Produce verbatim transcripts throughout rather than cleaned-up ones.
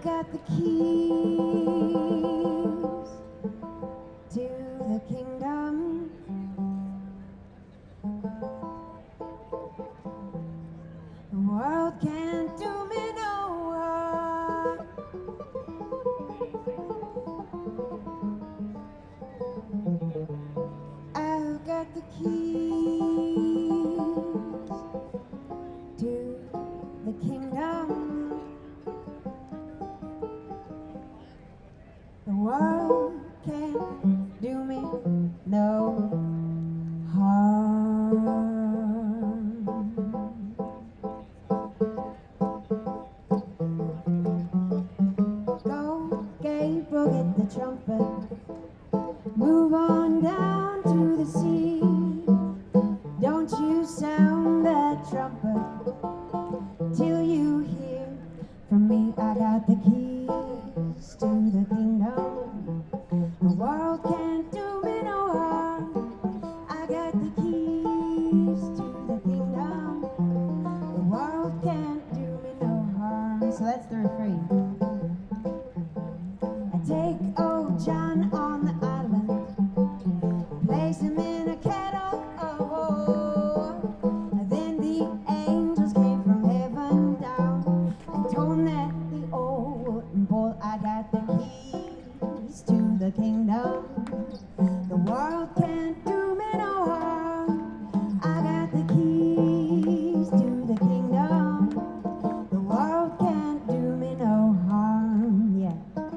got the keys to the kingdom. The world can't do me no harm. I've got the keys to the kingdom. The world can't do me no harm. Go, Gabriel, get the trumpet. Move on down to the sea. Don't you sound that trumpet till you hear from me. I got the keys to the kingdom. The world can't do me no harm. I got the keys to the kingdom. The world can't do me no harm. So that's the refrain. I take old John on the island, place him in a kettle of oil. Then the angels came from heaven down and told him that the oil wouldn't boil. I got the keys to the kingdom. The world can't do me no harm. I got the keys to the kingdom. The world can't do me no harm. Yeah.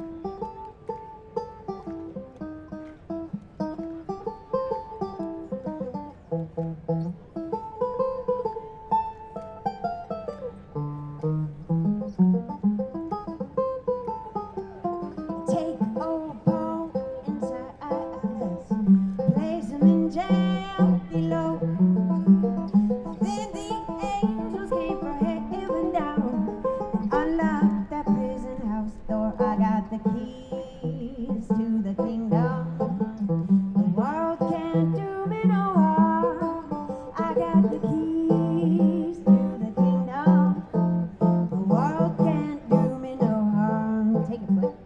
Take old Paul into Alice, place him in jail below. Then the angels came from heaven down and unlocked that prison house door. I got the keys to the kingdom. The world can't do me no harm. I got the keys to the kingdom. The world can't do me no harm. Take it, Flip.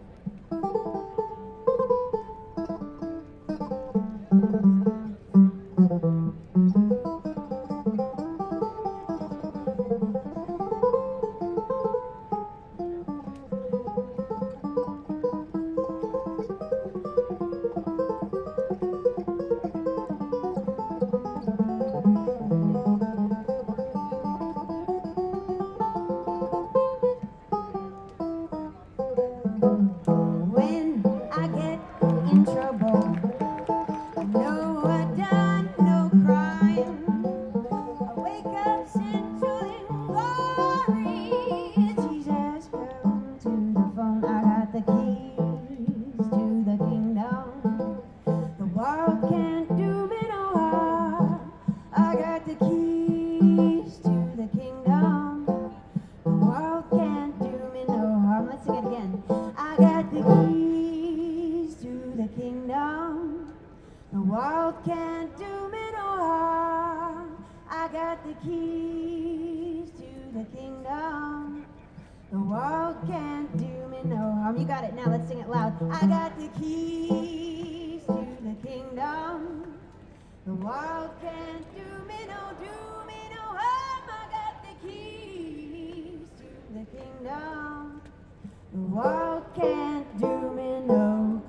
When I get in trouble, I know I done no crime. I wake up central in glory. Jesus, come to the phone. I got the keys to the kingdom. The world can't do me no harm. I got the keys to the kingdom. The world can't do me no harm. Let's sing it again. I got the keys to the kingdom. The world can't do me no harm. I got the keys to the kingdom. The world can't do me no harm. You got it now. Let's sing it loud. I got the keys to the kingdom. The world can't do me no, do me no harm. I got the keys to the kingdom. The world can't do me no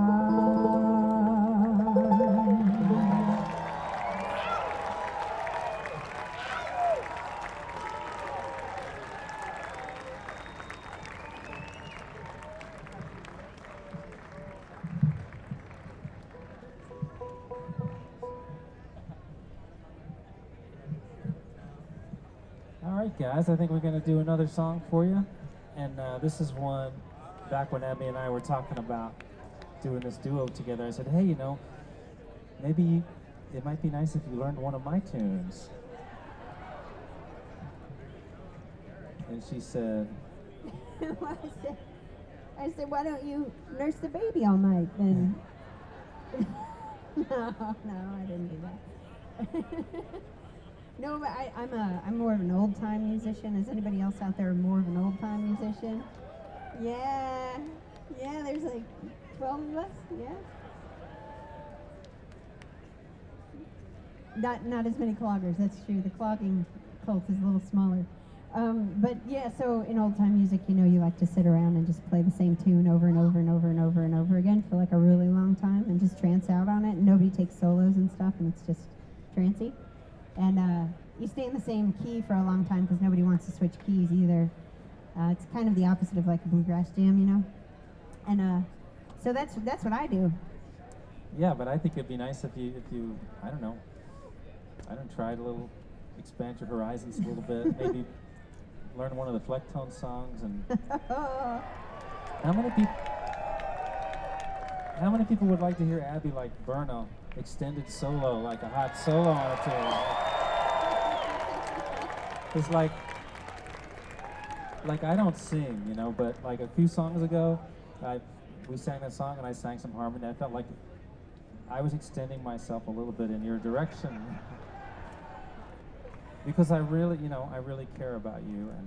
harm. All right, guys, I think we're going to do another song for you. And uh, this is one back when Abby and I were talking about doing this duo together. I said, hey, you know, maybe it might be nice if you learned one of my tunes. And she said, I said, I said, why don't you nurse the baby all night then? No, no, I didn't do that. No, but I, I'm a I'm more of an old time musician. Is anybody else out there more of an old time musician? Yeah. Yeah, there's like twelve of us. Yeah. Not not as many cloggers, that's true. The clogging cult is a little smaller. Um, but yeah, so in old time music, you know, you like to sit around and just play the same tune over and over and over and over and over again for like a really long time and just trance out on it. And nobody takes solos and stuff, and it's just trancy. And uh, you stay in the same key for a long time because nobody wants to switch keys either. Uh, it's kind of the opposite of like a bluegrass jam, you know. And uh, so that's that's what I do. Yeah, but I think it'd be nice if you, if you, I don't know, I don't try to little, expand your horizons a little bit. Maybe learn one of the Flecktone songs. And how many people, how many people would like to hear Abby like Burno extended solo, like a hot solo on a tune? It's like, like I don't sing, you know, but like a few songs ago, I we sang that song and I sang some harmony. I felt like I was extending myself a little bit in your direction because I really, you know, I really care about you, and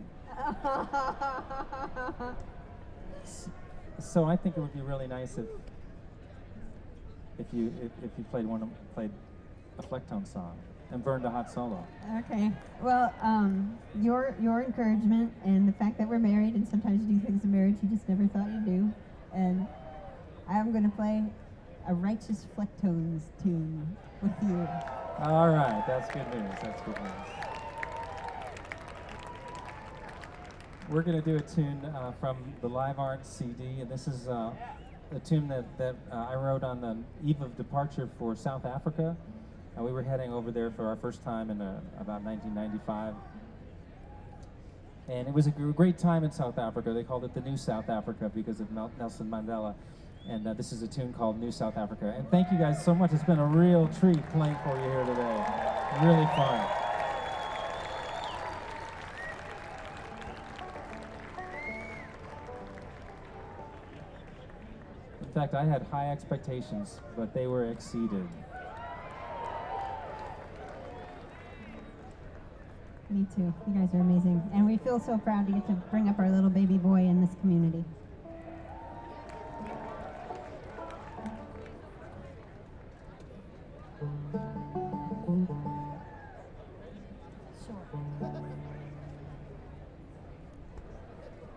so I think it would be really nice if if you if, if you played one of, played a Flecktone song and burned a hot solo. Okay. Well, um, your your encouragement and the fact that we're married and sometimes you do things in marriage you just never thought you'd do, and I'm going to play a Righteous Flecktones tune with you. All right, that's good news. That's good news. We're going to do a tune uh, from the Live Art C D, and this is uh, a tune that, that uh, I wrote on the eve of departure for South Africa. Uh, we were heading over there for our first time in uh, about nineteen ninety-five. And it was a gr- great time in South Africa. They called it the New South Africa because of Mel- Nelson Mandela. And uh, this is a tune called New South Africa. And thank you guys so much. It's been a real treat playing for you here today. Really fun. In fact, I had high expectations, but they were exceeded. Me too. You guys are amazing. And we feel so proud to get to bring up our little baby boy in this community.